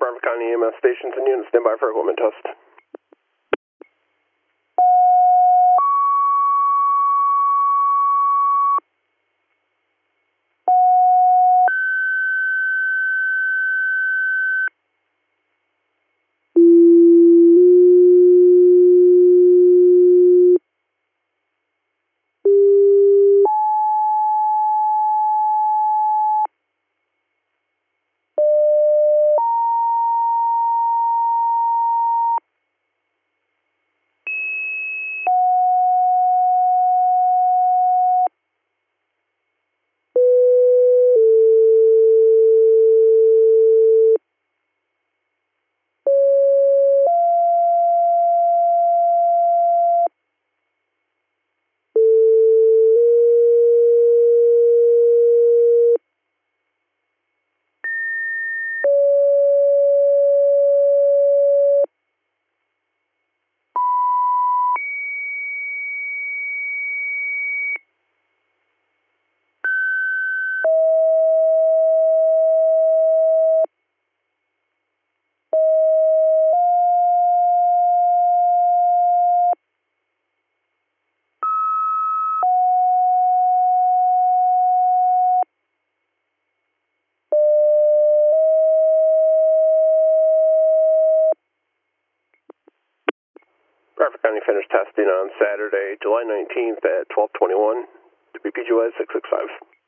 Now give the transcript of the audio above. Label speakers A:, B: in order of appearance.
A: Bradford County EMS stations and units stand by for equipment test. Bradford County finished testing on Saturday, July 19th at 12:21 to BPGY 665.